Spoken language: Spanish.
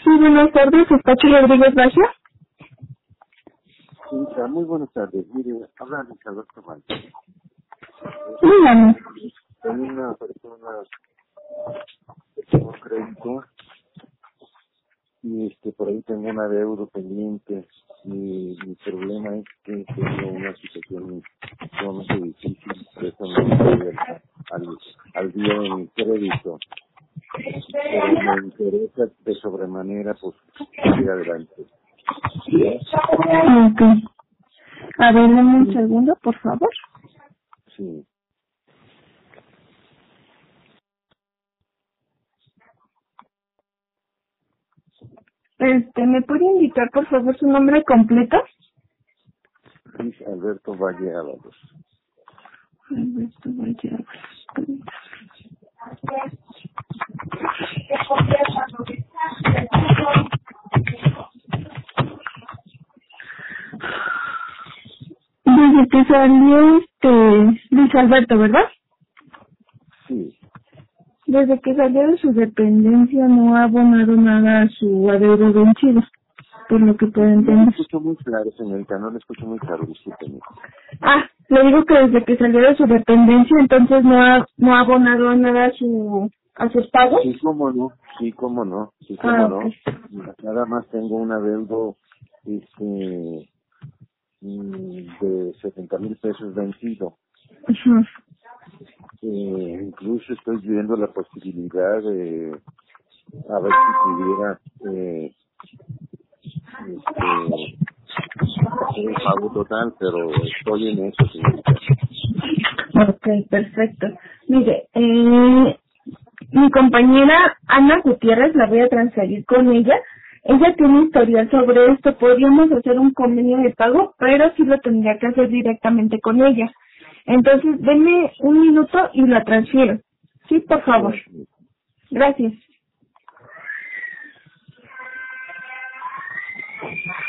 Sí, buenas tardes, Espacho Rodríguez Valle. Sí, muy buenas tardes. Mire, habla Luis Alberto Vázquez. Dígame. Soy una persona que tengo crédito y por ahí tengo una deuda pendiente y mi problema es que tengo una situación sumamente difícil, por eso no estoy al día de mi crédito, pero me interesa de sobremanera pues seguir adelante. Ok. A ver, dame un segundo, por favor. Sí, ¿Me puede indicar, por favor, su nombre completo? Luis Alberto Valle Ábalos. Alberto Valle Ábalos. Desde que salió Luis Alberto, ¿verdad? Sí. Desde que salió de su dependencia no ha abonado nada a su adeudo vencido, por lo que puedo No le entender. escucho muy claro, señorita, no le escucho muy claro, discúlpeme. Le digo que desde que salió de su dependencia, entonces no ha abonado nada a sus pagos. Sí, cómo no, sí, cómo no, sí, cómo Ah, no. ok. Nada más tengo un adeudo de 70,000 pesos vencido. Ujú. Incluso estoy viendo la posibilidad de a ver si pudiera hacer el pago total, pero estoy en eso, señorita. Ok, perfecto. Mire, mi compañera Ana Gutiérrez, la voy a transferir con ella. Ella tiene historial sobre esto. Podríamos hacer un convenio de pago, pero sí lo tendría que hacer directamente con ella. Entonces, denme un minuto y la transfiero. Sí, por favor. Gracias. Gracias.